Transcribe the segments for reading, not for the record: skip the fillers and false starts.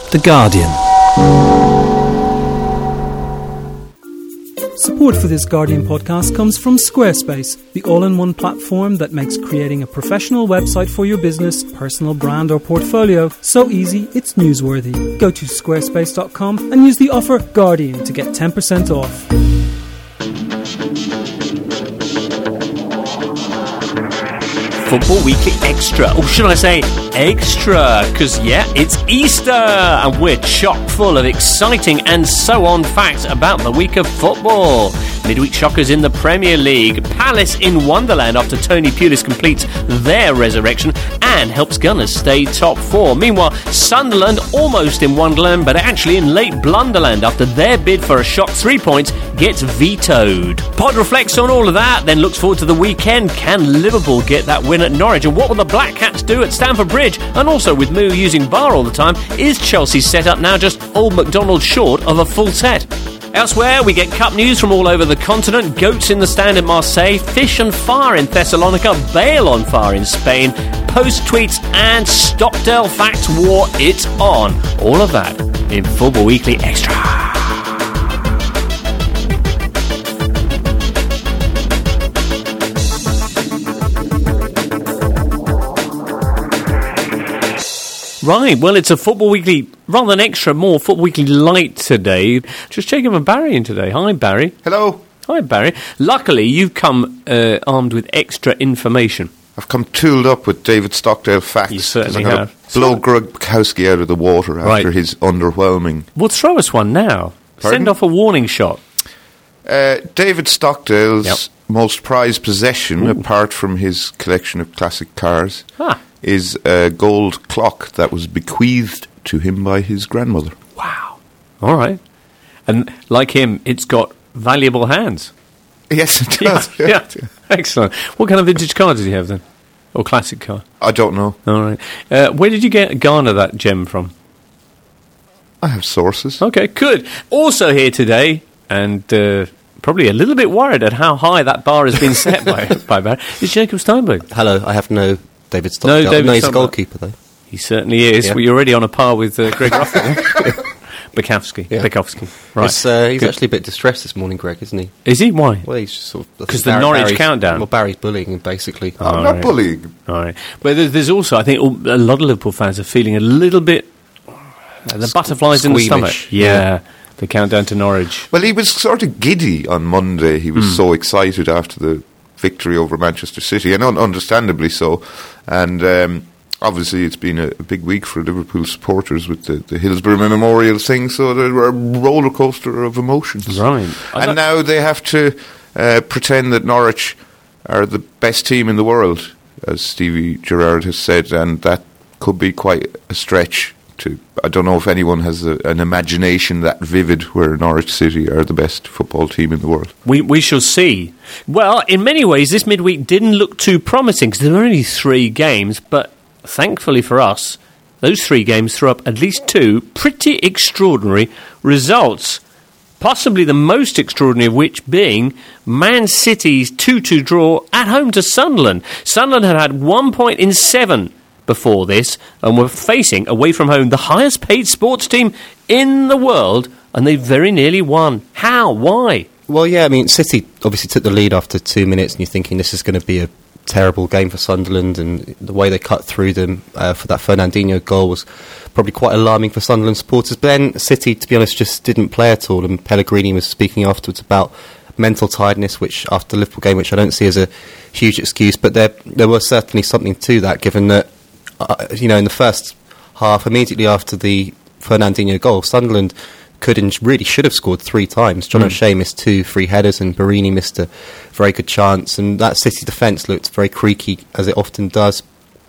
The Guardian. Support for this Guardian podcast comes from Squarespace, the all-in-one platform that makes creating a professional website for your business, personal brand or portfolio so easy it's newsworthy. Go to squarespace.com and use the offer Guardian to get 10% off. Football Weekly Extra, or should I say extra, because it's Easter and we're chock full of exciting and so on facts about the week of football. Midweek shockers in the Premier League, Palace in Wonderland after Tony Pulis completes their resurrection and helps Gunners stay top four. Meanwhile, Sunderland almost in Wonderland but actually in late Blunderland after their bid for a shock 3 points gets vetoed. Pod reflects on all of that, then looks forward to the weekend. Can Liverpool get that win at Norwich, and what will the Black Cats do at Stamford Bridge? And also, with Moo using VAR all the time, is Chelsea's setup now just Old MacDonald short of a full set? Elsewhere, we get cup news from all over the continent. Goats in the stand in Marseille, fish and fire in Thessalonica, Bale on fire in Spain, post tweets and Stockdale facts war it's on. All of that in Football Weekly Extra. Right, well, it's a Football Weekly, rather than extra, more Football Weekly light today. Just checking for Barry in today. Hi, Barry. Hello. Hi, Barry. Luckily, you've come armed with extra information. I've come tooled up with David Stockdale facts. You certainly I'm have. Blow Gronkowski out of the water after his underwhelming... Well, throw us one now. Pardon? Send off a warning shot. David Stockdale's most prized possession, apart from his collection of classic cars... is a gold clock that was bequeathed to him by his grandmother. Wow. All right. And like him, it's got valuable hands. Yes, it does. Yeah. Excellent. What kind of vintage car did he have then? Or classic car? I don't know. All right. Where did you garner that gem from? I have sources. Okay, good. Also here today, and probably a little bit worried at how high that bar has been set by Barry, is Jacob Steinberg. Hello, I have no David Stockdale. No, he's a goalkeeper, though. He certainly is. Yeah. Well, you're already on a par with Greg Ruffin. Bukowski. Yeah. Bukowski. Right. He's actually a bit distressed this morning, Greg, isn't he? Is he? Why? Well, he's just sort of... Because the Norwich countdown. Well, Barry's bullying him, basically. I'm not bullying. All right. But there's also, I think, a lot of Liverpool fans are feeling a little bit... the butterflies in the stomach. Yeah. The countdown to Norwich. Well, he was sort of giddy on Monday. He was so excited after the victory over Manchester City, and understandably so. And obviously it's been a big week for Liverpool supporters with the Hillsborough Memorial thing, so they're a roller coaster of emotions. Right. And now they have to pretend that Norwich are the best team in the world, as Stevie Gerrard has said, and that could be quite a stretch. I don't know if anyone has an imagination that vivid where Norwich City are the best football team in the world. We shall see. Well, in many ways, this midweek didn't look too promising because there were only 3 games, but thankfully for us, those 3 games threw up at least 2 pretty extraordinary results. Possibly the most extraordinary of which being Man City's 2-2 draw at home to Sunderland. Sunderland had 1 point in 7 before this and were facing, away from home, the highest paid sports team in the world, and they very nearly won. How? Why? Well, yeah, I mean, City obviously took the lead after 2 minutes, and you're thinking this is going to be a terrible game for Sunderland, and the way they cut through them for that Fernandinho goal was probably quite alarming for Sunderland supporters. But then City, to be honest, just didn't play at all, and Pellegrini was speaking afterwards about mental tiredness, which after the Liverpool game, which I don't see as a huge excuse, but there was certainly something to that, given that in the first half, immediately after the Fernandinho goal, Sunderland could and really should have scored 3 times. John O'Shea missed 2 free headers and Barini missed a very good chance, and that City defence looked very creaky, as it often does.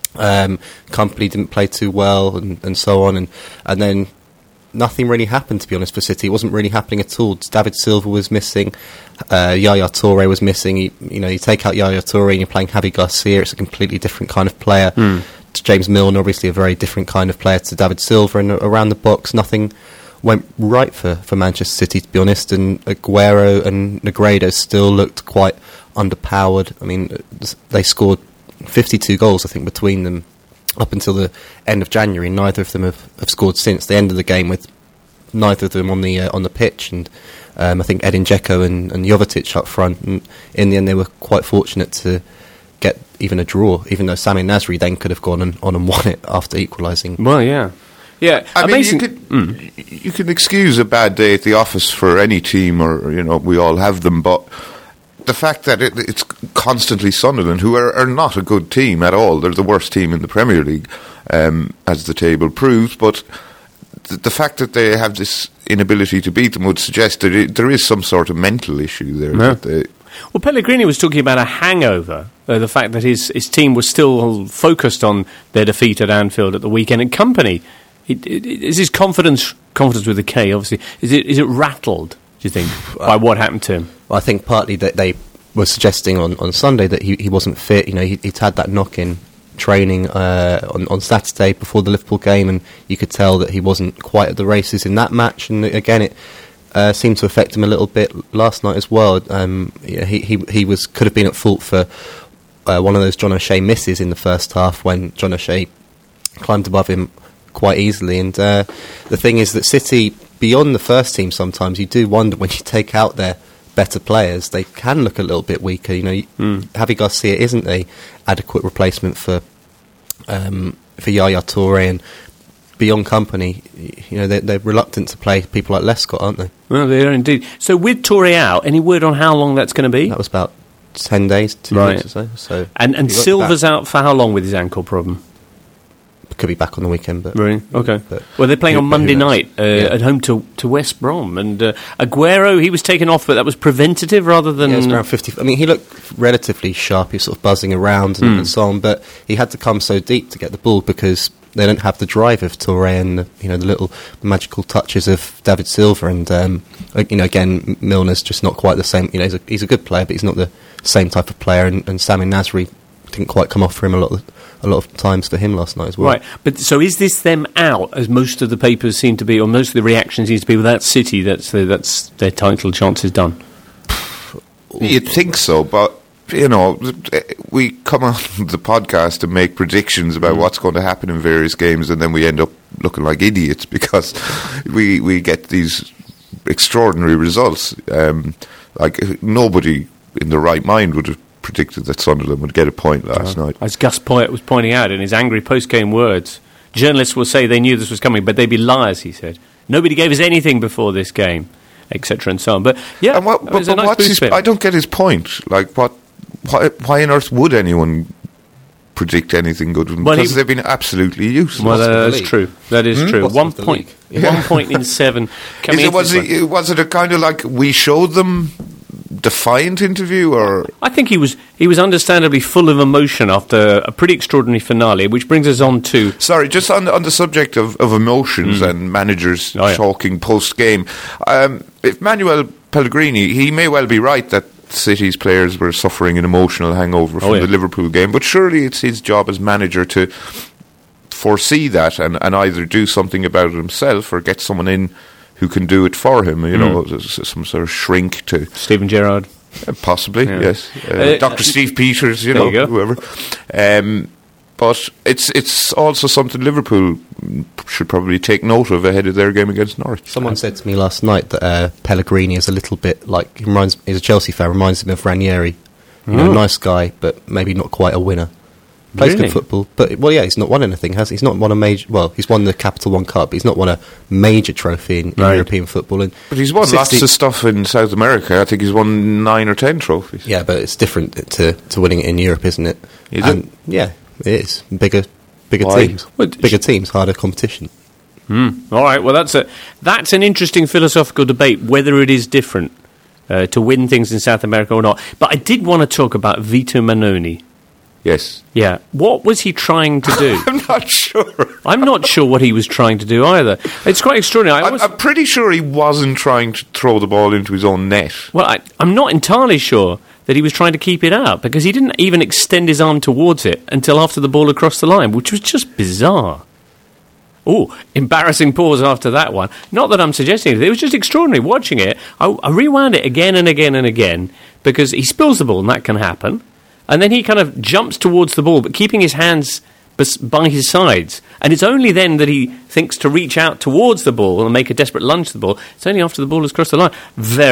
Company didn't play too well and so on, and then nothing really happened, to be honest, for City. It wasn't really happening at all. David Silva was missing, Yaya Toure was missing. You take out Yaya Toure and you're playing Javi Garcia, it's a completely different kind of player. James Milner, obviously a very different kind of player to David Silva, and around the box nothing went right for Manchester City, to be honest, and Aguero and Negredo still looked quite underpowered. I mean, they scored 52 goals, I think, between them up until the end of January. Neither of them have scored since. They ended the game with neither of them on the pitch, and I think Edin Dzeko and Jovetic up front. And in the end, they were quite fortunate to get even a draw, even though Sami Nasri then could have gone on and won it after equalising. Well, yeah. Yeah, I amazing. mean, you can excuse a bad day at the office for any team, or we all have them. But the fact that it's constantly Sunderland, who are not a good team at all, they're the worst team in the Premier League, as the table proves. But the fact that they have this inability to beat them would suggest that there is some sort of mental issue there. Yeah. Well, Pellegrini was talking about a hangover, the fact that his team was still focused on their defeat at Anfield at the weekend, and company. Is his confidence with a K, obviously, is it rattled, do you think, by what happened to him? Well, I think partly that they were suggesting on Sunday that he wasn't fit. He'd had that knock in training on Saturday before the Liverpool game, and you could tell that he wasn't quite at the races in that match. And again, it seemed to affect him a little bit last night as well. He could have been at fault for one of those John O'Shea misses in the first half when John O'Shea climbed above him quite easily. And the thing is that City, beyond the first team, sometimes you do wonder when you take out their better players, they can look a little bit weaker. Javi Garcia isn't a adequate replacement for Yaya Touré, and beyond company, they're reluctant to play people like Lescott, aren't they? Well, they are indeed. So with Touré out, any word on how long that's going to be? That was about 10 days, 2 weeks or so. And Silva's out for how long with his ankle problem? Could be back on the weekend, but really? Okay. Well, they're playing on Monday night at home to West Brom, and Aguero, he was taken off, but that was preventative rather than. Yeah, it was around 50. I mean, he looked relatively sharp. He was sort of buzzing around and so on, but he had to come so deep to get the ball because they don't have the drive of Touré and the little magical touches of David Silva, and again, Milner's just not quite the same. He's a good player, but he's not the same type of player, and Sami Nasri didn't quite come off for him a lot of times for him last night as well. Right, but so is this them out, as most of the papers seem to be, or most of the reactions seem to be, without City, that's their title chances done? You'd think so, but, we come on the podcast and make predictions about what's going to happen in various games, and then we end up looking like idiots because we get these extraordinary results. Like, nobody in the right mind would have predicted that Sunderland would get a point last night. As Gus Poyet was pointing out in his angry post-game words, journalists will say they knew this was coming, but they'd be liars, he said. Nobody gave us anything before this game, etc. and so on. But yeah, and I don't get his point. Like, why on earth would anyone predict anything good? Because they've been absolutely useless. Well, that's true. That is true. 1 point. 1 point in 7. Was it a kind of like we showed them defiant interview, or I think he was understandably full of emotion after a pretty extraordinary finale, which brings us on to just on the subject of emotions and managers talking post game. If Manuel Pellegrini, he may well be right that City's players were suffering an emotional hangover from the Liverpool game, but surely it's his job as manager to foresee that and either do something about it himself or get someone in who can do it for him, some sort of shrink to Steven Gerrard, possibly, yes, Dr. Steve Peters, whoever. But it's also something Liverpool should probably take note of ahead of their game against Norwich. Someone said to me last night that Pellegrini is a little bit like he's a Chelsea fan, reminds him of Ranieri. Nice guy, but maybe not quite a winner. Plays good football, but he's not won anything, has he? He's not won a major. Well, he's won the Capital One Cup, but he's not won a major trophy in European football. But he's won lots of stuff in South America. I think he's won 9 or 10 trophies. Yeah, but it's different to winning it in Europe, isn't it? Is it? Yeah, it is. Bigger teams, bigger teams, harder competition. All right. Well, that's an interesting philosophical debate whether it is different to win things in South America or not. But I did want to talk about Vito Mannoni. Yes. Yeah. What was he trying to do? I'm not sure. I'm not sure what he was trying to do either. It's quite extraordinary. I'm pretty sure he wasn't trying to throw the ball into his own net. Well, I'm not entirely sure that he was trying to keep it out, because he didn't even extend his arm towards it until after the ball had crossed the line, which was just bizarre. Oh, embarrassing pause after that one. Not that I'm suggesting it. It was just extraordinary watching it. I rewound it again and again and again, because he spills the ball, and that can happen. And then he kind of jumps towards the ball, but keeping his hands by his sides. And it's only then that he thinks to reach out towards the ball and make a desperate lunge to the ball. It's only after the ball has crossed the line.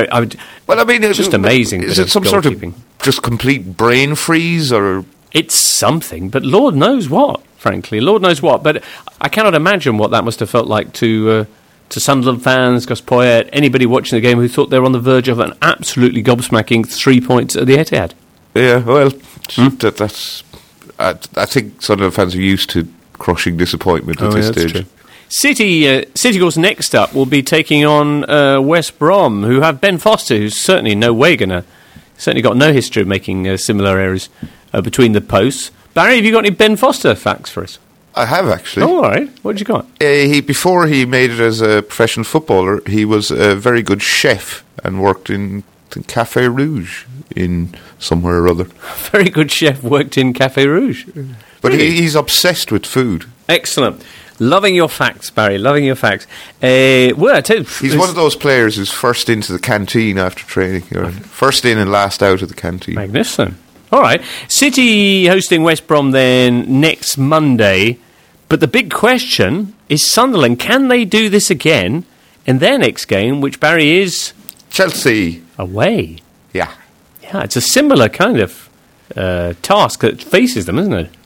It's just amazing. Is it some sort of just complete brain freeze, or...? It's something, but Lord knows what, frankly. Lord knows what. But I cannot imagine what that must have felt like to Sunderland fans, Gus Poyet, anybody watching the game who thought they were on the verge of an absolutely gobsmacking 3 points at the Etihad. Yeah, well, that's... I think Sunderland fans are used to crushing disappointment at this stage. True. City, of course, next up will be taking on West Brom, who have Ben Foster, who's certainly no Wagoner. Certainly got no history of making similar errors between the posts. Barry, have you got any Ben Foster facts for us? I have, actually. Oh, all right. What did you got? Before he made it as a professional footballer, he was a very good chef and worked in Café Rouge in somewhere or other. Very good chef, worked in Café Rouge. But really? He's obsessed with food. Excellent. Loving your facts, Barry, loving your facts. He's one of those players who's first into the canteen after training. First in and last out of the canteen. Magnificent. All right. City hosting West Brom then next Monday. But the big question is Sunderland, can they do this again in their next game, which, Barry, is... Chelsea. Away. Yeah. Yeah, it's a similar kind of task that faces them, isn't it?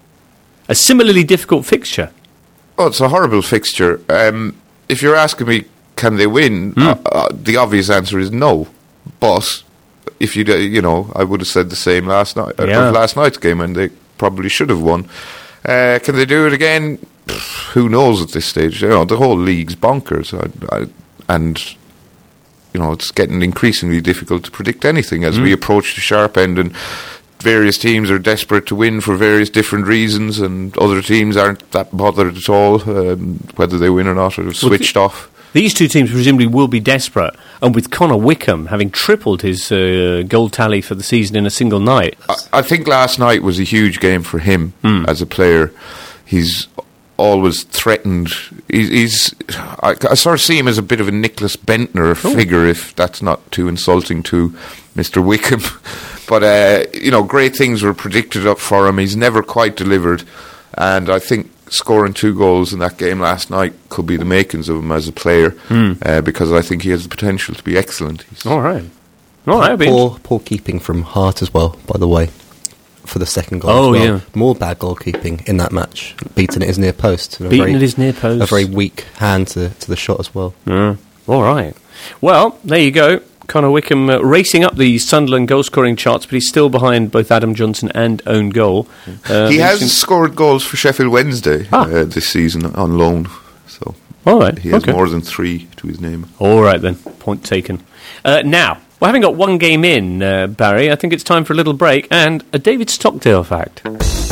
A similarly difficult fixture. Oh, it's a horrible fixture. If you're asking me, can they win? The obvious answer is no. But if I would have said the same last night of last night's game, and they probably should have won. Can they do it again? Who knows at this stage? The whole league's bonkers, and it's getting increasingly difficult to predict anything as we approach the sharp end, and various teams are desperate to win for various different reasons, and other teams aren't that bothered at all whether they win or not, or have switched off. These two teams presumably will be desperate, and with Connor Wickham having tripled his goal tally for the season in a single night. I think last night was a huge game for him as a player. He's always threatened. I sort of see him as a bit of a Nicholas Bentner figure, if that's not too insulting to Mr. Wickham. But, great things were predicted up for him. He's never quite delivered. And I think scoring 2 goals in that game last night could be the makings of him as a player, because I think he has the potential to be excellent. All right. Poor keeping from Hart as well, by the way, for the second goal as well. Yeah. More bad goalkeeping in that match. Beaten at his near post. A very weak hand to the shot as well. All right. Well, there you go. Connor Wickham racing up the Sunderland goal-scoring charts, but he's still behind both Adam Johnson and own goal. He has scored goals for Sheffield Wednesday this season on loan. So all right. He has more than 3 to his name. All right, then. Point taken. Now, we're having got one game in, Barry. I think it's time for a little break and a David Stockdale fact.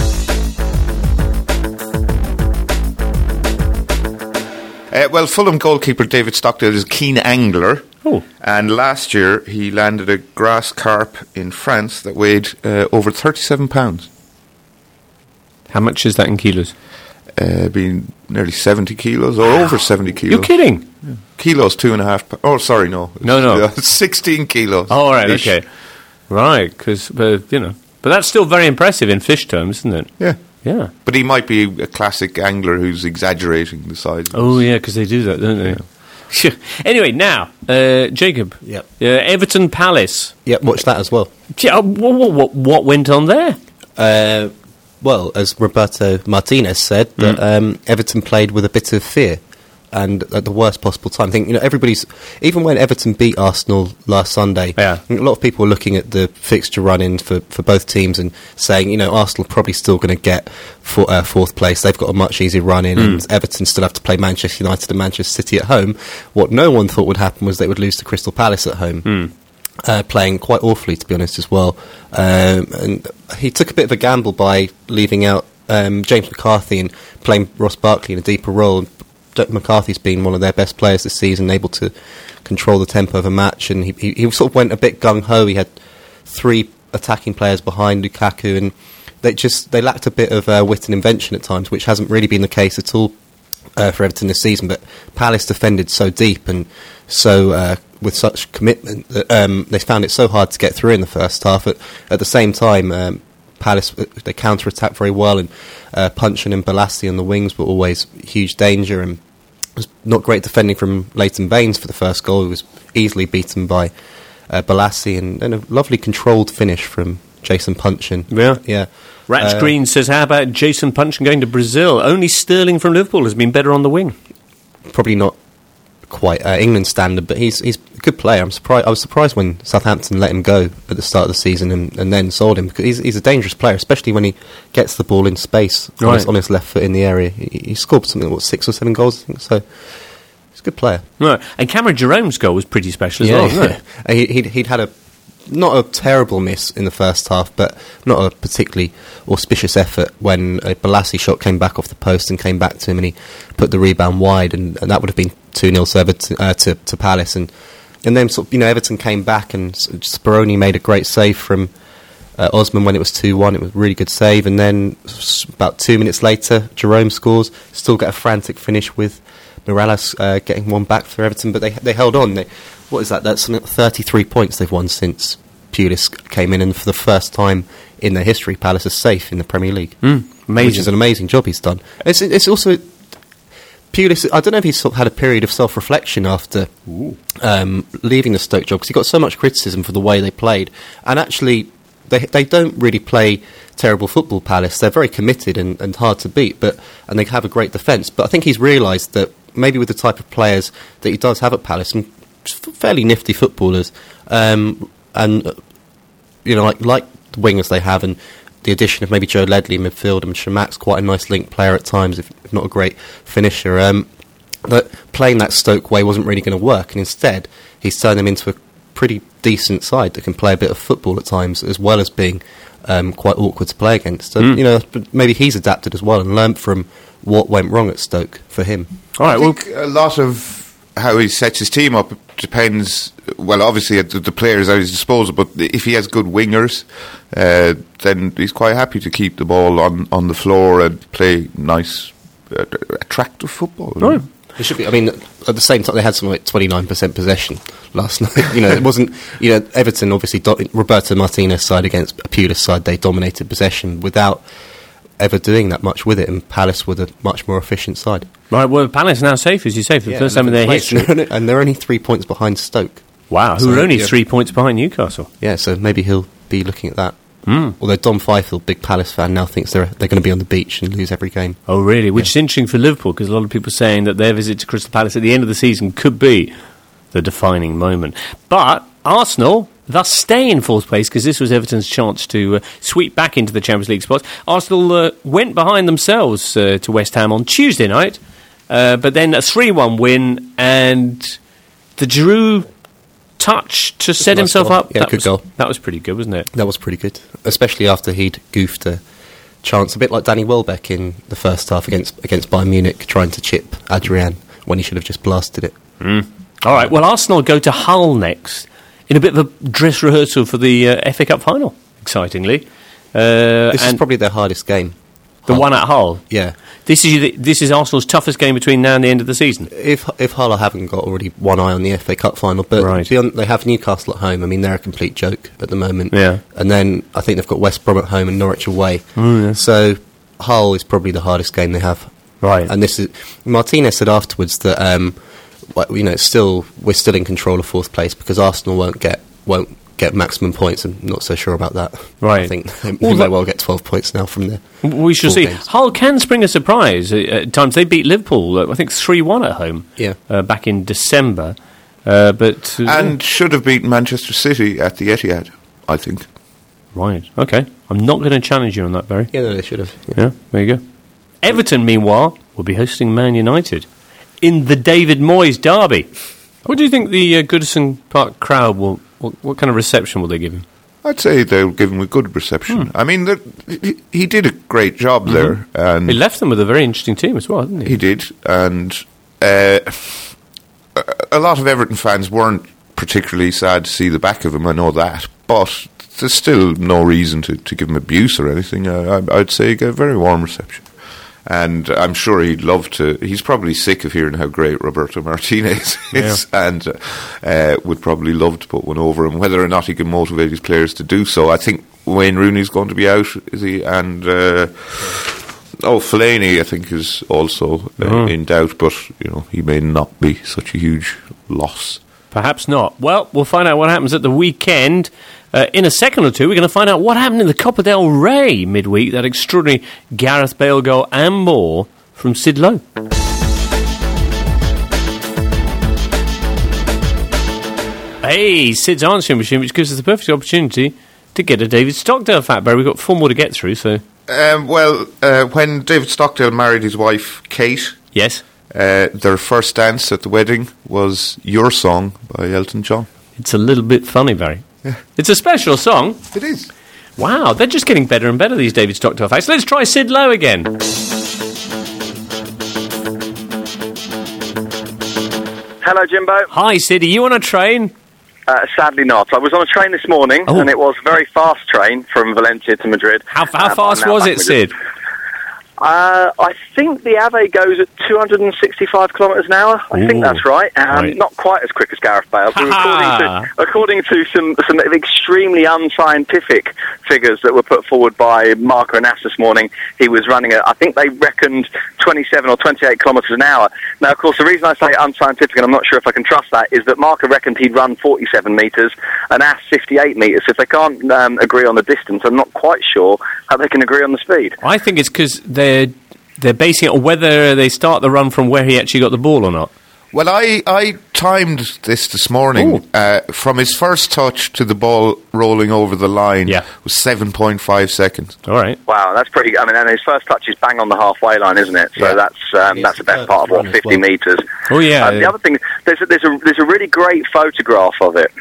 Well, Fulham goalkeeper David Stockdale is a keen angler. Oh. And last year he landed a grass carp in France that weighed over 37 pounds. How much is that in kilos? Being nearly 70 kilos or over 70 kilos. You're kidding? Yeah. Kilos, 2.5. Oh, sorry, no. No. 16 kilos. Oh, all right, okay. Right, because, but that's still very impressive in fish terms, isn't it? Yeah. Yeah. But he might be a classic angler who's exaggerating the size. Oh, yeah, because they do that, don't they? Yeah. Anyway, now, Jacob. Yep. Everton Palace. Yep, watch that as well. Yeah, what went on there? Well, as Roberto Martinez said, that Everton played with a bit of fear and at the worst possible time. I think, everybody's... Even when Everton beat Arsenal last Sunday, a lot of people were looking at the fixture run-in for both teams and saying, Arsenal are probably still going to get fourth place. They've got a much easier run-in and Everton still have to play Manchester United and Manchester City at home. What no one thought would happen was they would lose to Crystal Palace at home. Playing quite awfully, to be honest, as well. And he took a bit of a gamble by leaving out James McCarthy and playing Ross Barkley in a deeper role. McCarthy's been one of their best players this season, able to control the tempo of a match, and he sort of went a bit gung-ho. He had 3 attacking players behind Lukaku, and they lacked a bit of wit and invention at times, which hasn't really been the case at all for Everton this season. But Palace defended so deep and so with such commitment that they found it so hard to get through in the first half. At the same time, Palace, they counter-attacked very well, and Puncheon and Balassi on the wings were always huge danger, and it was not great defending from Leighton Baines for the first goal. He was easily beaten by Balassi, and a lovely controlled finish from Jason Puncheon. Yeah. Rats Green says, how about Jason Puncheon going to Brazil? Only Sterling from Liverpool has been better on the wing. Probably not quite England standard, but he's a good player. I was surprised when Southampton let him go at the start of the season and then sold him, because he's a dangerous player, especially when he gets the ball in space on his left foot in the area. He scored something like 6 or 7 goals, I think. So he's a good player. Right. And Cameron Jerome's goal was pretty special as well, wasn't it? He'd had not a terrible miss in the first half, but not a particularly auspicious effort when a Balassi shot came back off the post and came back to him, and he put the rebound wide, and that would have been 2-0 to Palace. And then Everton came back, and Speroni made a great save from Osman when it was 2-1. It was a really good save, and then about 2 minutes later, Jerome scores. Still get a frantic finish with Morales getting one back for Everton, but they held on. What is that? That's 33 points they've won since Pulis came in, and for the first time in their history, Palace is safe in the Premier League. Amazing. Which is an amazing job he's done. It's also Pulis. I don't know if he's sort of had a period of self-reflection after leaving the Stoke job, because he got so much criticism for the way they played, and actually they don't really play terrible football, Palace. They're very committed and hard to beat, and they have a great defence. But I think he's realised that maybe with the type of players that he does have at Palace, and fairly nifty footballers, and like the wingers they have, and the addition of maybe Joe Ledley in midfield, and Shamak's quite a nice link player at times, if not a great finisher. That playing that Stoke way wasn't really going to work, and instead he's turned them into a pretty decent side that can play a bit of football at times, as well as being quite awkward to play against. And maybe he's adapted as well and learned from what went wrong at Stoke for him. All right, I think a lot of how he sets his team up depends, well, obviously at the players at his disposal, but if he has good wingers, then he's quite happy to keep the ball on the floor and play nice, attractive football. Right. It should be. I mean, at the same time, they had something like 29% possession last night. It wasn't. Everton obviously Roberto Martinez side against a Pulis side, they dominated possession without ever doing that much with it, and Palace were the much more efficient side. Right, well, Palace now safe, as you say, for the first time in their history. And they're only 3 points behind Stoke. Wow, who are only 3 points behind Newcastle. Yeah, so maybe he'll be looking at that. Although Dom Fifield, big Palace fan, now thinks they're going to be on the beach and lose every game. Oh, really? Which is interesting for Liverpool, because a lot of people are saying that their visit to Crystal Palace at the end of the season could be the defining moment. But Arsenal thus stay in fourth place, because this was Everton's chance to sweep back into the Champions League spots. Arsenal went behind themselves to West Ham on Tuesday night, but then a 3-1 win, and the Giroud touch to set himself up. Yeah, good goal. That was pretty good, wasn't it? That was pretty good, especially after he'd goofed a chance, a bit like Danny Welbeck in the first half against Bayern Munich, trying to chip Adrian when he should have just blasted it. All right, well, Arsenal go to Hull next in a bit of a dress rehearsal for the FA Cup final, excitingly. This is probably their hardest game. The one at Hull? Yeah. This is Arsenal's toughest game between now and the end of the season. If Hull haven't got already one eye on the FA Cup final, but right. They have Newcastle at home. I mean, they're a complete joke at the moment. Yeah. And then I think they've got West Brom at home and Norwich away. Yeah. So Hull is probably the hardest game they have. Right. And this is Martinez said afterwards that we're still in control of fourth place because Arsenal won't get maximum points. I'm not so sure about that. Right. I think they may well get 12 points now from there. We shall see. Games. Hull can spring a surprise at times. They beat Liverpool, I think 3-1 at home. Yeah. Back in December, and should have beaten Manchester City at the Etihad, I think. Right. Okay. I'm not going to challenge you on that, Barry. Yeah, no, they should have. Yeah. There you go. Everton, meanwhile, will be hosting Man United in the David Moyes derby. What do you think the Goodison Park crowd will? What kind of reception will they give him? I'd say they'll give him a good reception. I mean, he did a great job there. And he left them with a very interesting team as well, didn't he? He did, and a lot of Everton fans weren't particularly sad to see the back of him, I know that, but there's still no reason to give him abuse or anything. I'd say he got a very warm reception. And I'm sure he'd love to. He's probably sick of hearing how great Roberto Martinez is, and would probably love to put one over him. Whether or not he can motivate his players to do so, I think Wayne Rooney's going to be out, is he? And Fellaini, I think, is also in doubt, but he may not be such a huge loss. Perhaps not. Well, we'll find out what happens at the weekend. In a second or two, we're going to find out what happened in the Copa del Rey midweek, that extraordinary Gareth Bale goal and more from Sid Lowe. Hey, Sid's answering machine, which gives us the perfect opportunity to get a David Stockdale fact, Barry. We've got 4 more to get through, so... when David Stockdale married his wife, Kate... Yes? Their first dance at the wedding was Your Song by Elton John. It's a little bit funny, Barry. Yeah. It's a special song. It is. Wow, they're just getting better and better, these David Stockdale facts. Let's try Sid Lowe again. Hello, Jimbo. Hi, Sid. Are you on a train? Sadly not. I was on a train this morning, and it was a very fast train from Valencia to Madrid. How fast was it, Sid? I think the AVE goes at 265 kilometres an hour. I think that's right. Right. Not quite as quick as Gareth Bale. According to some extremely unscientific figures that were put forward by Marco and Ass this morning, he was running at, I think they reckoned 27 or 28 kilometres an hour. Now, of course, the reason I say unscientific, and I'm not sure if I can trust that, is that Marco reckoned he'd run 47 metres and Ass 58 metres. If they can't agree on the distance, I'm not quite sure how they can agree on the speed. I think it's because they're basing it on whether they start the run from where he actually got the ball or not. Well, I timed this morning. From his first touch to the ball rolling over the line was 7.5 seconds. All right. Wow, that's pretty... I mean, and his first touch is bang on the halfway line, isn't it? So that's the best part of 50 metres. Oh, yeah. The other thing, there's a really great photograph of it,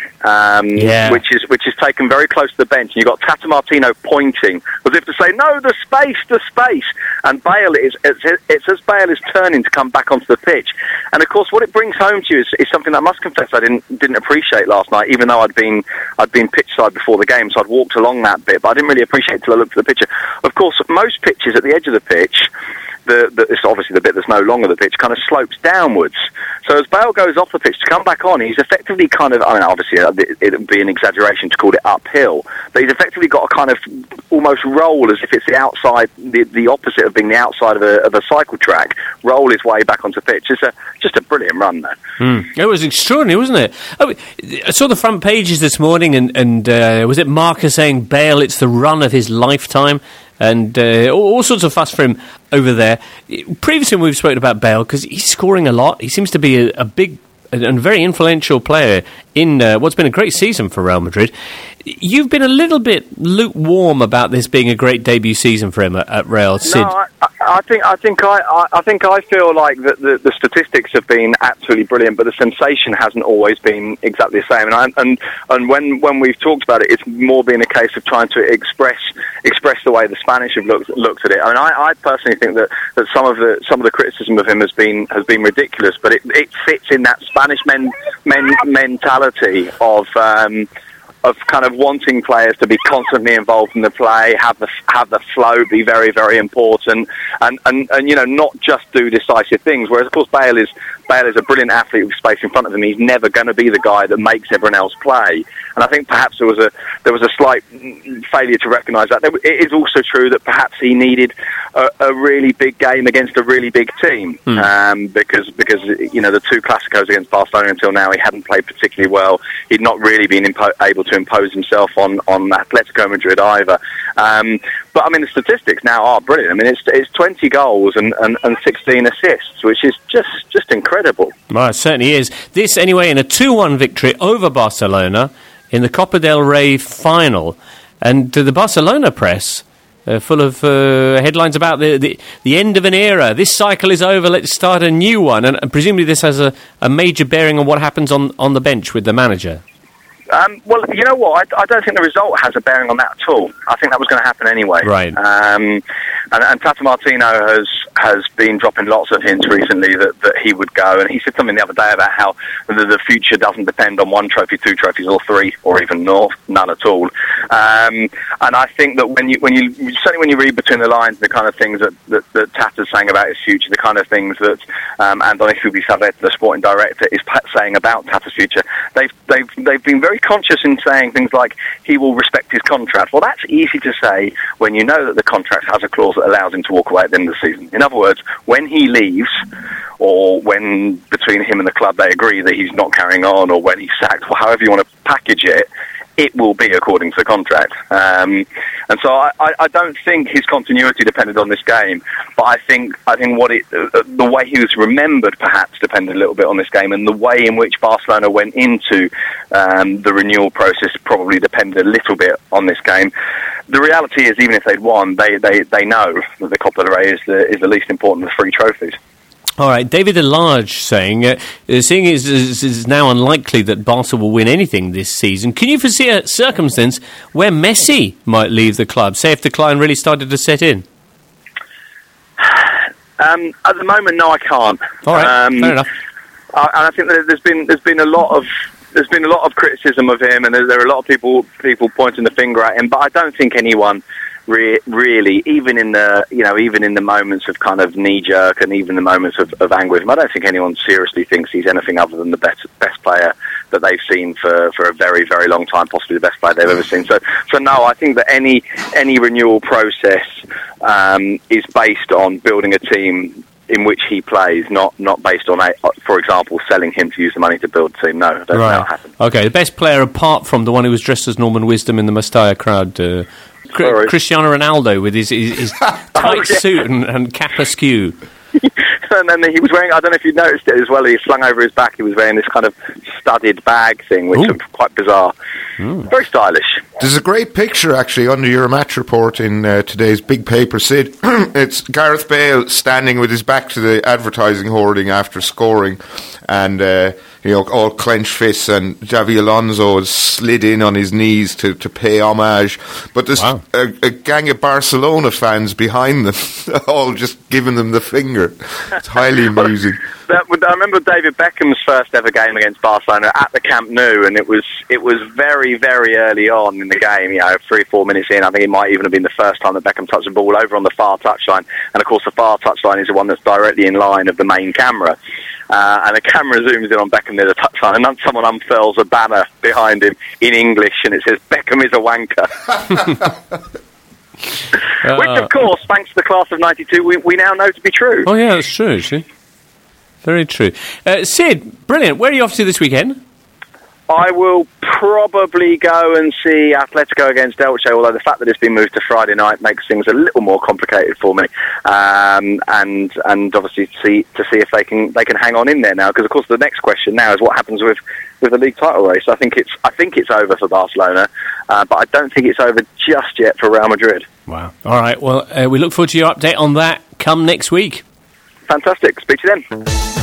which is taken very close to the bench. And you've got Tata Martino pointing as if to say, no, the space. And Bale it's as Bale is turning to come back onto the pitch. And, of course, what it brings home to you is something that I must confess I didn't appreciate last night, even though I'd been pitch side before the game, so I'd walked along that bit, but I didn't really appreciate it until I looked at the picture. Of course, most pitches at the edge of the pitch, it's obviously the bit that's no longer the pitch, kind of slopes downwards. So as Bale goes off the pitch to come back on, he's effectively kind of, I mean, obviously it would be an exaggeration to call it uphill, but he's effectively got a kind of almost roll as if it's the outside, the opposite of being the outside of a cycle track, roll his way back onto the pitch. It's just a brilliant run there. It was extraordinary, wasn't it? I saw the front pages this morning, and was it Marca saying Bale, it's the run of his lifetime? And all sorts of fuss for him over there. Previously we've spoken about Bale because he's scoring a lot. He seems to be a big and very influential player in what's been a great season for Real Madrid. You've been a little bit lukewarm about this being a great debut season for him at Real, Sid. No, I think I feel like that the statistics have been absolutely brilliant, but the sensation hasn't always been exactly the same. And when we've talked about it, it's more been a case of trying to express the way the Spanish have looked at it. I mean, I personally think that some of the criticism of him has been ridiculous, but it fits in that Spanish mentality of kind of wanting players to be constantly involved in the play, have the flow be very, very important, and not just do decisive things. Whereas of course Bale is a brilliant athlete with space in front of him. He's never going to be the guy that makes everyone else play. And I think perhaps there was a slight failure to recognise that. It is also true that perhaps he needed a really big game against a really big team, because the two Clásicos against Barcelona until now he hadn't played particularly well. He'd not really been able to impose himself on Atletico Madrid either. But I mean, the statistics now are brilliant. I mean, it's 20 goals and 16 assists, which is just incredible. Well, it certainly is. This, anyway, in a 2-1 victory over Barcelona in the Copa del Rey final. And the Barcelona press, full of headlines about the end of an era. This cycle is over, let's start a new one. And presumably this has a major bearing on what happens on the bench with the manager. Well, you know what? I don't think the result has a bearing on that at all. I think that was going to happen anyway. Right. And Tata Martino has been dropping lots of hints recently that he would go, and he said something the other day about how the future doesn't depend on 1 trophy, 2 trophies, or 3, or even none at all. And I think that when you certainly when you read between the lines, the kind of things that Tata's saying about his future, the kind of things that Andoni Subisaveta, the sporting director, is saying about Tata's future, they've been very conscious in saying things like he will respect his contract. Well, that's easy to say when you know that the contract has a clause that allows him to walk away at the end of the season. In other words, when he leaves, or when between him and the club they agree that he's not carrying on, or when he's sacked, or however you want to package it, it will be according to the contract. And so I don't think his continuity depended on this game, but I think the way he was remembered perhaps depended a little bit on this game, and the way in which Barcelona went into the renewal process probably depended a little bit on this game. The reality is, even if they'd won, they know that the Copa del Rey is the least important of the 3 trophies. All right, David Elage saying, seeing it is now unlikely that Barca will win anything this season, can you foresee a circumstance where Messi might leave the club, say if decline really started to set in? At the moment, no, I can't. All right, fair enough. And I think that there's been a lot of criticism of him, and there are a lot of people pointing the finger at him. But I don't think anyone really, even in the moments of kind of knee jerk, and even the moments of anger with him, I don't think anyone seriously thinks he's anything other than the best player that they've seen for a very, very long time, possibly the best player they've ever seen. So no, I think that any renewal process is based on building a team in which he plays, not based on, for example, selling him to use the money to build a team. No, that's not happen. Okay, the best player apart from the one who was dressed as Norman Wisdom in the Mestalla crowd, Cristiano Ronaldo with his tight suit and cap askew. And then he was wearing, I don't know if you noticed it as well, he slung over his back, he was wearing this kind of studded bag thing, which looked quite bizarre. Very stylish. There's a great picture, actually, under your match report in today's big paper, Sid. It's Gareth Bale standing with his back to the advertising hoarding after scoring, and all clenched fists, and Xavi Alonso has slid in on his knees to pay homage. But there's a gang of Barcelona fans behind them, all just giving them the finger. It's highly amusing. I remember David Beckham's first ever game against Barcelona at the Camp Nou, and it was very, very early on in the game, 3 or 4 minutes in. I think it might even have been the first time that Beckham touched the ball over on the far touchline. And of course the far touchline is the one that's directly in line of the main camera. And the camera zooms in on Beckham near the touchline, and then someone unfurls a banner behind him in English, and it says, "Beckham is a wanker." Which, of course, thanks to the class of 92, we now know to be true. Oh, yeah, that's true, actually. Very true. Sid, brilliant. Where are you off to this weekend? I will probably go and see Atletico against Elche, although the fact that it's been moved to Friday night makes things a little more complicated for me. And obviously see if they can hang on in there now, because of course the next question now is what happens with the league title race. I think it's over for Barcelona, but I don't think it's over just yet for Real Madrid. Wow. All right. Well, we look forward to your update on that come next week. Fantastic. Speak to you then.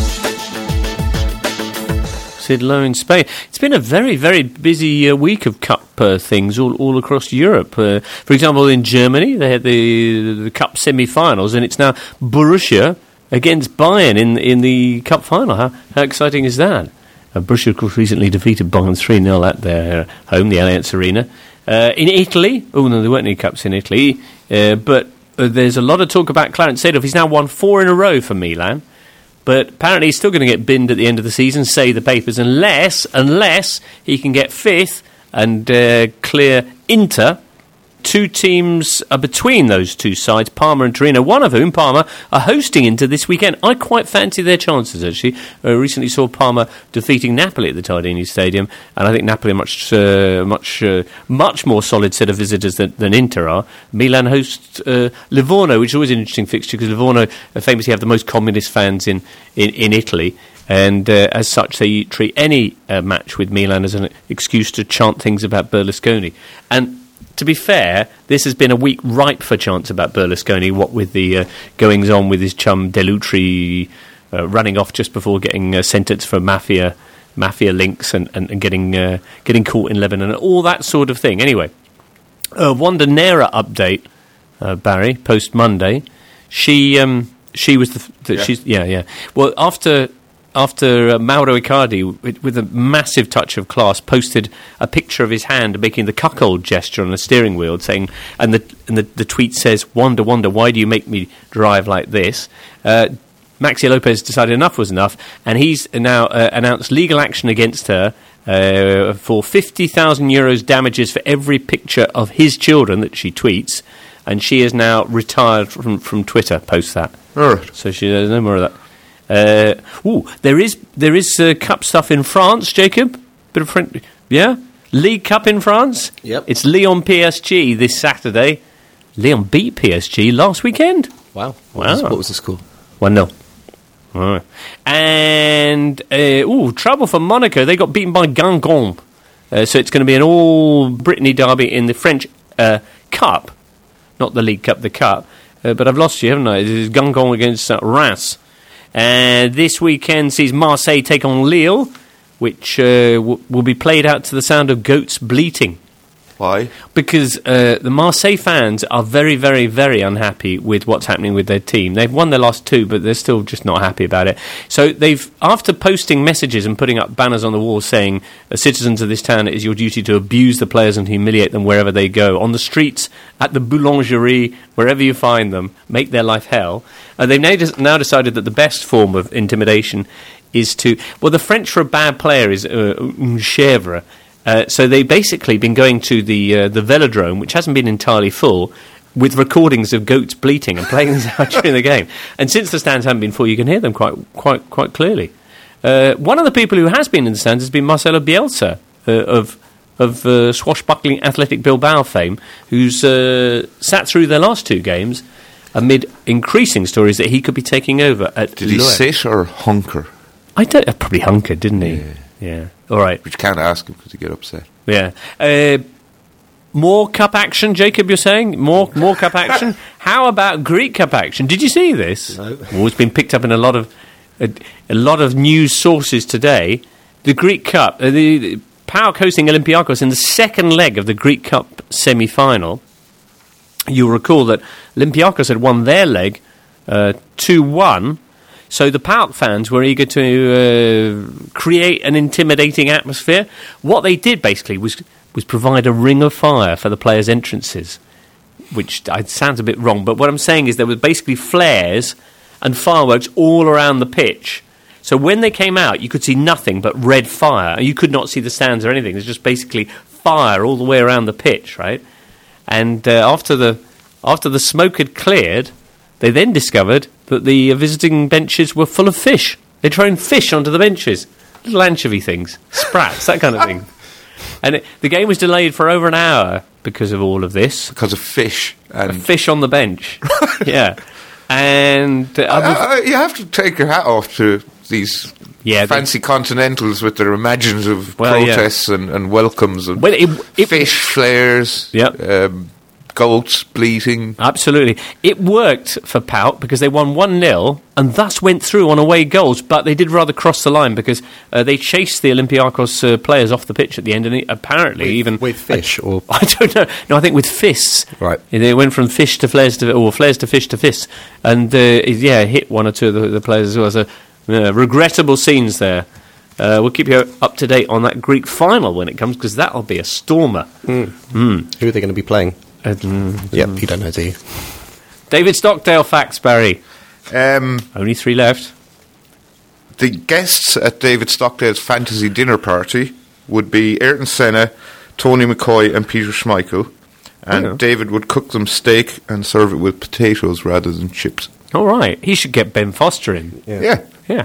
Sid Lowe in Spain. It's been a very, very busy week of cup things all across Europe. For example, in Germany, they had the cup semi-finals, and it's now Borussia against Bayern in the cup final. How exciting is that? Borussia, of course, recently defeated Bayern 3-0 at their home, the Allianz Arena. In Italy, no, there weren't any cups in Italy, but there's a lot of talk about Clarence Seedorf. He's now won 4 in a row for Milan. But apparently he's still going to get binned at the end of the season, say the papers, unless he can get 5th and clear Inter. 2 teams are between those 2 sides, Parma and Torino, one of whom, Parma, are hosting Inter this weekend. I quite fancy their chances, actually. I recently saw Parma defeating Napoli at the Tardini Stadium, and I think Napoli are much more solid set of visitors than Inter are. Milan hosts Livorno, which is always an interesting fixture, because Livorno famously have the most communist fans in Italy. And as such, they treat any match with Milan as an excuse to chant things about Berlusconi. And to be fair, this has been a week ripe for chants about Berlusconi, what with the goings-on with his chum Dell'Utri running off just before getting sentenced for mafia mafia links and getting caught in Lebanon and all that sort of thing. Anyway, Wandanera update, Barry, post Monday. She was she's. Well, after Mauro Icardi, with a massive touch of class, posted a picture of his hand making the cuckold gesture on the steering wheel, saying, and the tweet says, "Wanda, why do you make me drive like this?" Maxi Lopez decided enough was enough, and he's now announced legal action against her for €50,000 damages for every picture of his children that she tweets, and she is now retired from Twitter post that. All right. So she does no more of that. There is cup stuff in France, Jacob. Bit of French, yeah. League Cup in France. Yep. It's Lyon PSG this Saturday. Lyon beat PSG last weekend. Wow. Wow. What was the score? 1-0. All right. And trouble for Monaco. They got beaten by Guingamp. So it's going to be an all Brittany derby in the French Cup, not the League Cup, the Cup. But I've lost you, haven't I? This is Guingamp against Reims. This weekend sees Marseille take on Lille, which will be played out to the sound of goats bleating. Why? Because the Marseille fans are very, very, very unhappy with what's happening with their team. They've won their last two, but they're still just not happy about it. So they've, after posting messages and putting up banners on the wall saying, citizens of this town, it is your duty to abuse the players and humiliate them wherever they go, on the streets, at the boulangerie, wherever you find them, make their life hell. They've now decided that the best form of intimidation is to... Well, the French for a bad player is une chèvre. So they've basically been going to the velodrome, which hasn't been entirely full, with recordings of goats bleating and playing this out during the game. And since the stands haven't been full, you can hear them quite clearly. One of the people who has been in the stands has been Marcelo Bielsa of swashbuckling Athletic Bilbao fame, who's sat through their last two games amid increasing stories that he could be taking over at Did he sit or hunker? Probably hunkered, didn't he? Yeah. All right. But you can't ask him because he get upset. Yeah. More cup action, Jacob, you're saying? More cup action? How about Greek cup action? Did you see this? No. Well, it's been picked up in a lot of news sources today. The Greek Cup, the PAOK hosting Olympiacos in the second leg of the Greek Cup semi-final. You'll recall that Olympiacos had won their leg 2-1. So the PAOK fans were eager to create an intimidating atmosphere. What they did, basically, was provide a ring of fire for the players' entrances, which sounds a bit wrong, but what I'm saying is there were basically flares and fireworks all around the pitch. So when they came out, you could see nothing but red fire. You could not see the stands or anything. There's just basically fire all the way around the pitch, right? And after the smoke had cleared, they then discovered that the visiting benches were full of fish. They'd thrown fish onto the benches. Little anchovy things, sprats, that kind of thing. And the game was delayed for over an hour because of all of this. Because of fish. And fish on the bench. Yeah. And... you have to take your hat off to these fancy continentals with their imaginative protests and welcomes and fish flares. Yep. Goats bleating. Absolutely. It worked for PAOK because they won 1-0 and thus went through on away goals, but they did rather cross the line because they chased the Olympiacos players off the pitch at the end, and apparently with fish or I don't know. No, I think with fists. Right. They went from fish to flares or flares to fish to fists, and hit one or two of the players as well. So regrettable scenes there. We'll keep you up to date on that Greek final when it comes, because that'll be a stormer. Who are they going to be playing? Yep, you don't know, do you? David Stockdale facts, Barry. Only 3 left. The guests at David Stockdale's fantasy dinner party would be Ayrton Senna, Tony McCoy and Peter Schmeichel, and David would cook them steak and serve it with potatoes rather than chips. All right. He should get Ben Foster in. Yeah.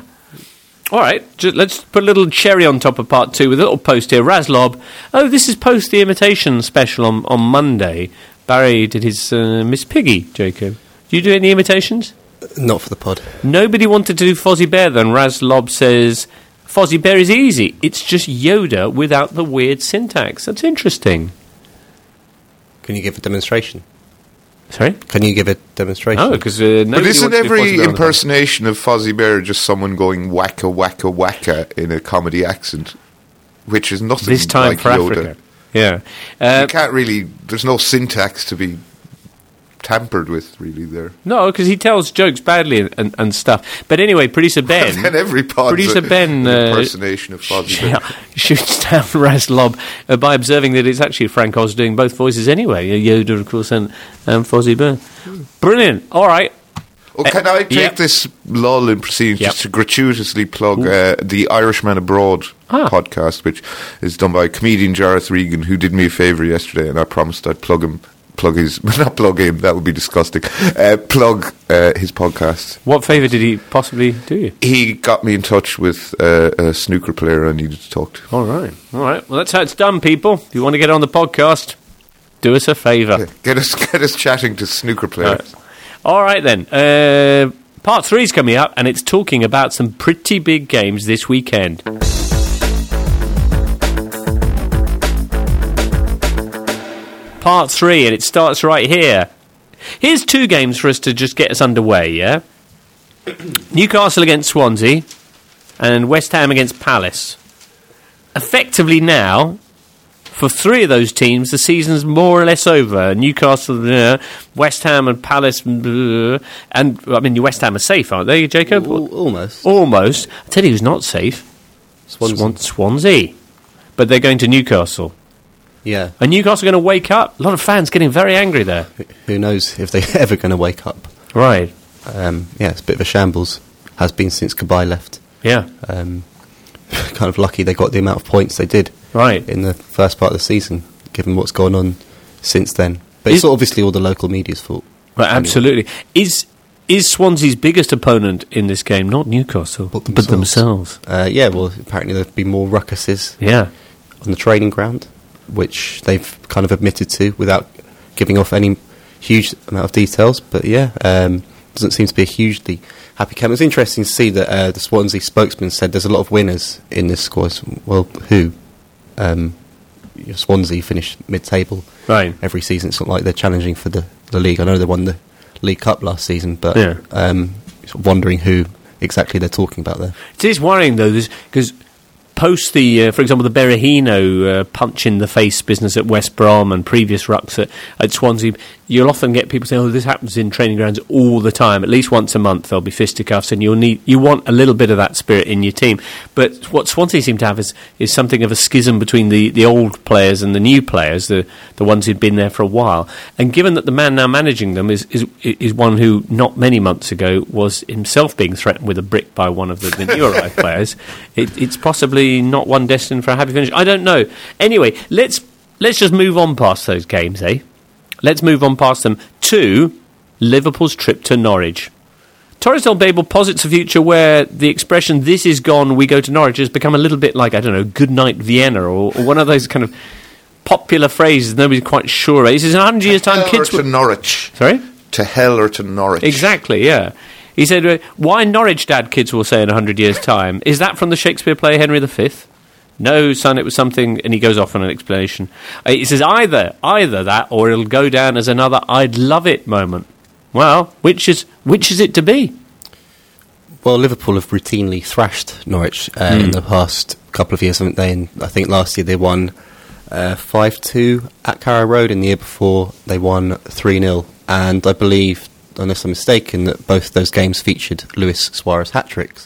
All right, let's put a little cherry on top of part 2 with a little post here. Razlob, this is post the Imitation special on Monday. Barry did his Miss Piggy, Jacob. Do you do any imitations? Not for the pod. Nobody wanted to do Fozzie Bear then. Razlob says, Fozzie Bear is easy. It's just Yoda without the weird syntax. That's interesting. Can you give a demonstration? Sorry? Can you give a demonstration? Oh, because but isn't every impersonation of Fozzie Bear just someone going wacka wacka wacka in a comedy accent, which is nothing this time like for Yoda. Africa? Yeah, you can't really. There's no syntax to be tampered with, really. There. No, because he tells jokes badly and stuff. But anyway, producer Ben. And every producer Ben impersonation of Fozzie Bear shoots down Raz Lob by observing that it's actually Frank Oz doing both voices anyway. Yoda, of course, and Fozzie Bear. Brilliant. All right. Well, can I take this lull in proceedings just to gratuitously plug the Irishman Abroad podcast, which is done by comedian Jareth Regan, who did me a favour yesterday, and I promised I'd plug him. Plug his, not plug him, that would be disgusting. Plug his podcast. What favour did he possibly do you? He got me in touch with a snooker player I needed to talk to. All right. Well, that's how it's done, people. If you want to get on the podcast, do us a favour. Yeah, get us chatting to snooker players. All right, then. Part 3 is coming up, and it's talking about some pretty big games this weekend. Part 3, and it starts right here. Here's 2 games for us to just get us underway, yeah? Newcastle against Swansea and West Ham against Palace. Effectively now, for 3 of those teams, the season's more or less over. Newcastle, West Ham and Palace, and I mean, West Ham are safe, aren't they, Jacob? Almost. Almost. I tell you who's not safe. Swansea. But they're going to Newcastle. Yeah. And Newcastle are going to wake up. A lot of fans getting very angry there. Who knows if they're ever going to wake up. Right. It's a bit of a shambles. Has been since Kabay left. Yeah. Kind of lucky they got the amount of points they did. Right. In the first part of the season, given what's gone on since then. But it's obviously all the local media's fault. Right, absolutely. Is Swansea's biggest opponent in this game not Newcastle, but themselves? Well, apparently there'll be more ruckuses on the training ground, which they've kind of admitted to without giving off any huge amount of details. But doesn't seem to be a hugely happy camp. It was interesting to see that the Swansea spokesman said there's a lot of winners in this squad. Well, who? Swansea finished mid-table every season. It's not like they're challenging for the league. I know they won the League Cup last season, but wondering who exactly they're talking about there. It is worrying, though, because post for example, the Berahino punch-in-the-face business at West Brom and previous rucks at Swansea, you'll often get people saying, this happens in training grounds all the time. At least once a month there'll be fisticuffs, and you want a little bit of that spirit in your team. But what Swansea seem to have is something of a schism between the old players and the new players, the ones who'd been there for a while. And given that the man now managing them is one who, not many months ago, was himself being threatened with a brick by one of the new arrived players, it's possibly not one destined for a happy finish. I don't know. Anyway, let's just move on past those games, eh? Let's move on past them to Liverpool's trip to Norwich. Torres Del Babel posits a future where the expression, this is gone, we go to Norwich, has become a little bit like, I don't know, good night Vienna, or one of those kind of popular phrases nobody's quite sure. He says in 100 years' time, kids will... to Norwich. Sorry? To hell or to Norwich. Exactly, yeah. He said, why Norwich, Dad, kids will say in 100 years' time? Is that from the Shakespeare play Henry V? No, son, it was something... And he goes off on an explanation. He says, either that, or it'll go down as another I'd love it moment. Well, which is it to be? Well, Liverpool have routinely thrashed Norwich in the past couple of years, haven't they? And I think last year they won 5-2 at Carrow Road, and the year before they won 3-0. And I believe, unless I'm mistaken, that both those games featured Luis Suarez hat-tricks.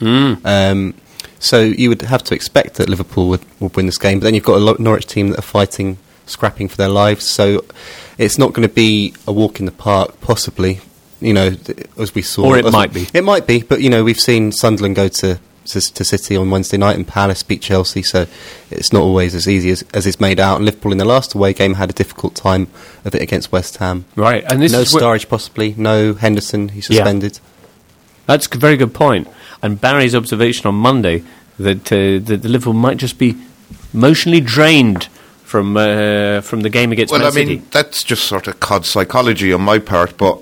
So you would have to expect that Liverpool would win this game. But then you've got a Norwich team that are fighting, scrapping for their lives. So it's not going to be a walk in the park, possibly, as we saw. Or it might be. It might be, but, we've seen Sunderland go to City on Wednesday night and Palace beat Chelsea, so it's not always as easy as it's made out. And Liverpool in the last away game had a difficult time of it against West Ham. Right, and this no is Sturridge possibly, no Henderson, he's suspended. Yeah. That's a very good point. And Barry's observation on Monday that the Liverpool might just be emotionally drained from the game against Man City. Well, I mean, that's just sort of COD psychology on my part, but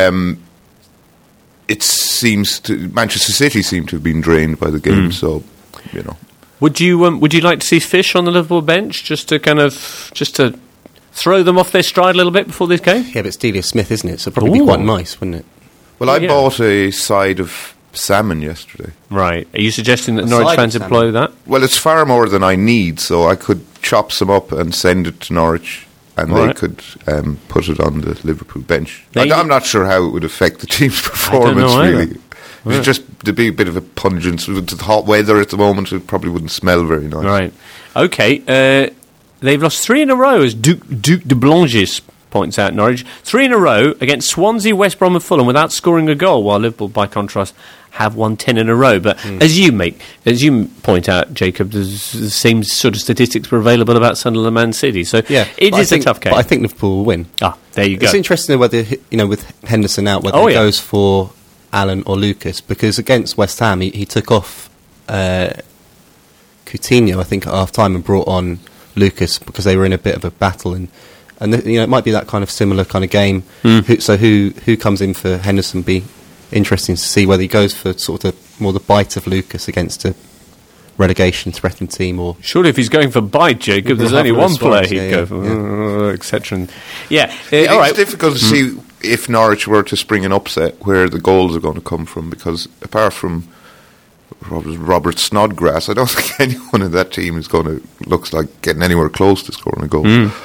it seems Manchester City seem to have been drained by the game, so Would you like to see Fish on the Liverpool bench just to throw them off their stride a little bit before this game? Yeah, but it's Delia Smith, isn't it? So it'd probably be quite nice, wouldn't it? Well, I bought a side of salmon yesterday. Right. Are you suggesting that Norwich fans employ that? Well, it's far more than I need, so I could chop some up and send it to Norwich, and they could put it on the Liverpool bench. I'm not sure how it would affect the team's performance, really. It's just to be a bit of a pungent. With the hot weather at the moment, it probably wouldn't smell very nice. Right. Okay. They've lost 3 in a row, as Duc de Blangis points out, Norwich. 3 in a row against Swansea, West Brom and Fulham without scoring a goal, while Liverpool, by contrast, have won 10 in a row. But as you point out, Jacob, the same sort of statistics were available about Sunderland and Man City. So it is a tough game. But I think Liverpool will win. There you go. It's interesting whether, with Henderson out, whether he goes for Allen or Lucas, because against West Ham, he took off Coutinho, I think, at half-time and brought on Lucas because they were in a bit of a battle, and it might be that kind of similar kind of game. So who comes in for Henderson? Be interesting to see whether he goes for sort of more the bite of Lucas against a relegation threatened team, or surely if he's going for bite, Jacob, there's only one player he'd go for, etc. All right. It's difficult to see if Norwich were to spring an upset where the goals are going to come from, because apart from Robert Snodgrass, I don't think anyone in that team looks like getting anywhere close to scoring a goal.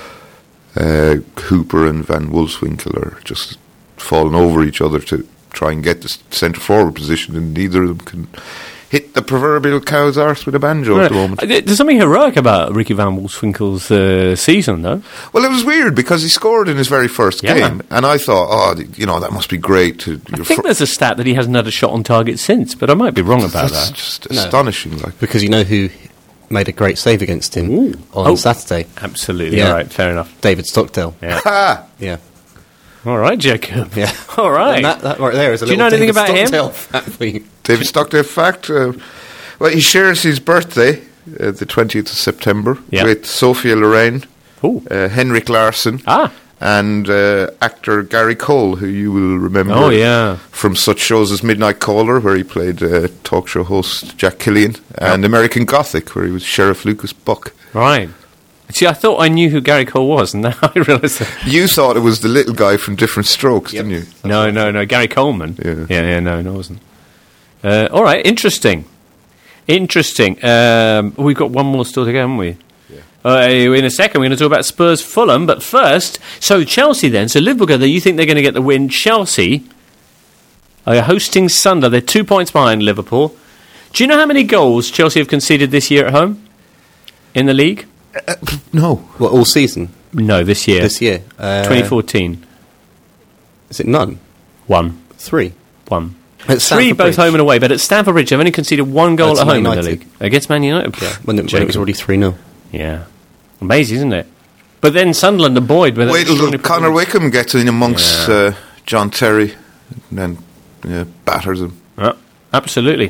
Hooper and Van Wolfswinkel are just falling over each other to try and get the centre forward position, and neither of them can hit the proverbial cow's arse with a banjo at the moment. There's something heroic about Ricky Van Wolfswinkel's season, though. Well, it was weird because he scored in his very first game, and I thought, that must be great. I think there's a stat that he hasn't had a shot on target since, but I might be wrong about that. That's just astonishing. Because you know who made a great save against him on Saturday? Absolutely. All right, fair enough. David Stockdale. Yeah. Yeah. All right, Jacob. Yeah. All right. And that right there is a Do you know anything about him? David Stockdale fact. Well, he shares his birthday, the 20th of September, with Sophia Loren, Henrik Larsson, and actor Gary Cole, who you will remember from such shows as Midnight Caller, where he played talk show host Jack Killian, and American Gothic, where he was Sheriff Lucas Buck. Right. See, I thought I knew who Gary Cole was, and now I realise that. You thought it was the little guy from Different Strokes, didn't you? No, Gary Coleman. Yeah, no, it wasn't. All right, interesting. We've got one more story to go, haven't we? Yeah. In a second, we're going to talk about Spurs Fulham, but first, so Chelsea then. So Liverpool go there, you think they're going to get the win. Chelsea are hosting Sunderland. They're 2 points behind Liverpool. Do you know how many goals Chelsea have conceded this year at home in the league? No. What, all season? No, this year. 2014. Is it none? 1. 3. 1. At 3 both Bridge. home and away, but at Stamford Bridge they've only conceded 1 goal at home in the league. Against Man United? Yeah, when it was already 3-0. Yeah. Amazing, isn't it? But then Sunderland are buoyed with wait till Connor Wickham gets in amongst John Terry and then batters him. Absolutely.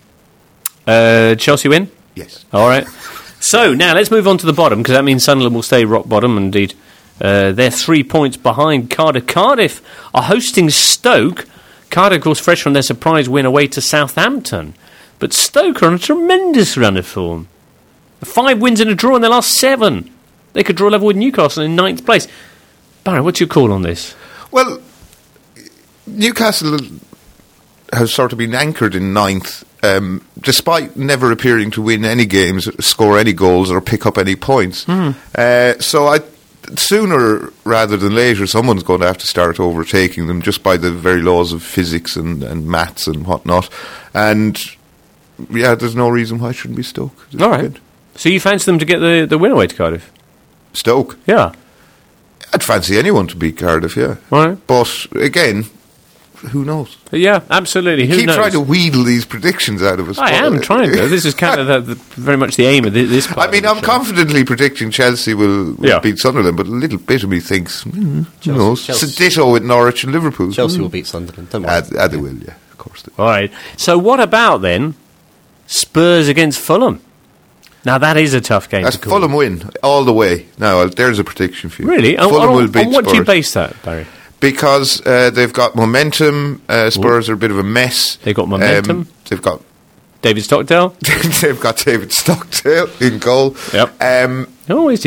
Chelsea win? Yes. All right. So, now let's move on to the bottom, because that means Sunderland will stay rock bottom, indeed. They're 3 points behind Cardiff. Cardiff are hosting Stoke. Cardiff, of course, fresh from their surprise win away to Southampton. But Stoke are on a tremendous run of form. 5 wins and a draw in their last 7. They could draw level with Newcastle in 9th place. Barry, what's your call on this? Well, Newcastle has sort of been anchored in 9th, despite never appearing to win any games, score any goals, or pick up any points. So sooner rather than later, someone's going to have to start overtaking them just by the very laws of physics and maths and whatnot. And there's no reason why it shouldn't be Stoke. All right. Good. So you fancy them to get the win away to Cardiff? Stoke? Yeah. I'd fancy anyone to beat Cardiff, yeah. Right. But again, who knows? Yeah, absolutely. Who knows? Keep trying to wheedle these predictions out of us. I am trying to. This is kind of very much the aim of this part. I mean, I'm confidently predicting Chelsea will beat Sunderland, but a little bit of me thinks, who knows? It's a ditto with Norwich and Liverpool. Chelsea will beat Sunderland, don't worry. They will, yeah, of course they will. All right. So what about then Spurs against Fulham? Now, that is a tough game. That's to call. Fulham win all the way. Now, there's a prediction for you. Really? Fulham will beat on what Spurs. do you base that, Barry? Because they've got momentum. Spurs are a bit of a mess. They've got momentum. They've got David Stockdale. They've got David Stockdale in goal. Yep. Is he?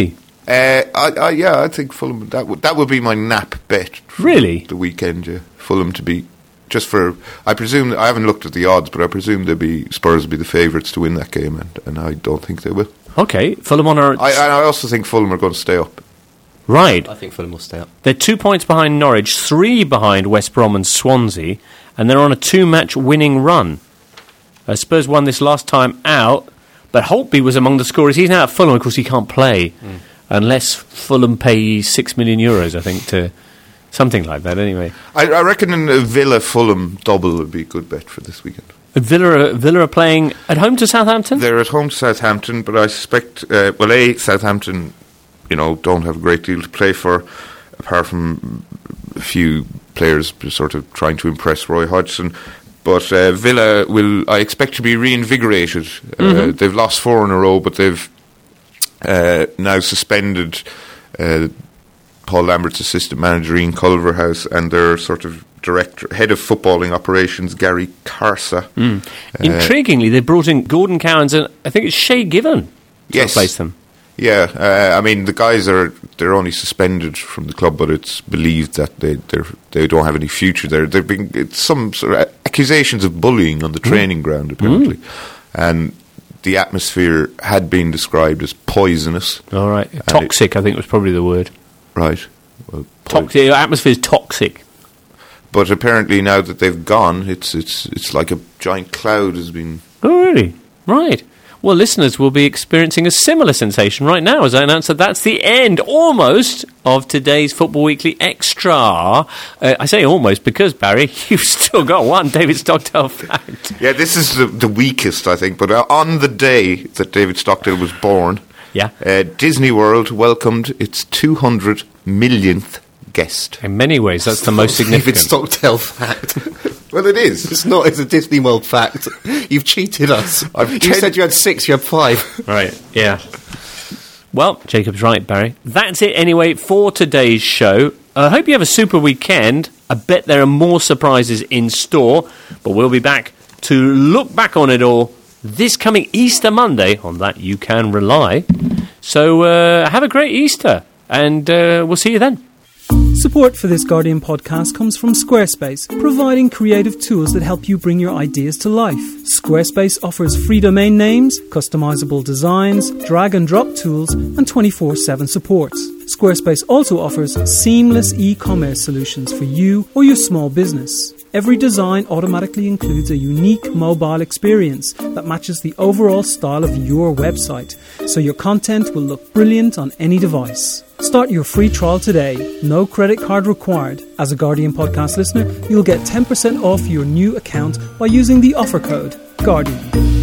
I think Fulham. That would be my nap bet. For the weekend, yeah. Fulham to be just for. I presume I haven't looked at the odds, but I presume Spurs will be the favourites to win that game, and I don't think they will. Okay, Fulham on our. I also think Fulham are going to stay up. Right. I think Fulham will stay up. They're 2 points behind Norwich, 3 behind West Brom and Swansea, and they're on a 2-match winning run. Spurs won this last time out, but Holtby was among the scorers. He's now at Fulham, of course he can't play. Unless Fulham pay €6 million, I think, to something like that. Anyway, I reckon a Villa-Fulham double would be a good bet for this weekend. Villa are playing at home to Southampton. They're at home to Southampton, but I suspect Southampton, don't have a great deal to play for, apart from a few players sort of trying to impress Roy Hodgson. But Villa I expect to be reinvigorated. They've lost 4 in a row, but they've now suspended Paul Lambert's assistant manager Ian Culverhouse and their sort of head of footballing operations Gary Carsa. Intriguingly, they brought in Gordon Cowans and I think it's Shay Given to replace them. Yeah, I mean the guys they're only suspended from the club, but it's believed that they don't have any future there. There've been some sort of accusations of bullying on the training ground apparently, and the atmosphere had been described as poisonous. All right, toxic. I think was probably the word. Right, well, toxic. The atmosphere is toxic. But apparently now that they've gone, it's like a giant cloud has been. Oh really? Right. Well, listeners will be experiencing a similar sensation right now as I announce that that's the end, almost, of today's Football Weekly Extra. I say almost because, Barry, you've still got one David Stockdale fact. Yeah, this is the weakest, I think, but on the day that David Stockdale was born, Disney World welcomed its 200 millionth guest. In many ways, that's the most significant. David Stockdale fact. Well, it is. It's not. It's a Disney World fact. You've cheated us. You said you had 6, you had 5. Right, yeah. Well, Jacob's right, Barry. That's it anyway for today's show. I hope you have a super weekend. I bet there are more surprises in store, but we'll be back to look back on it all this coming Easter Monday. On that you can rely. So have a great Easter, and we'll see you then. Support for this Guardian podcast comes from Squarespace, providing creative tools that help you bring your ideas to life. Squarespace offers free domain names, customizable designs, drag and drop tools, and 24/7 support. Squarespace also offers seamless e-commerce solutions for you or your small business. Every design automatically includes a unique mobile experience that matches the overall style of your website, so your content will look brilliant on any device. Start your free trial today. No credit card required. As a Guardian podcast listener, you'll get 10% off your new account by using the offer code GUARDIAN.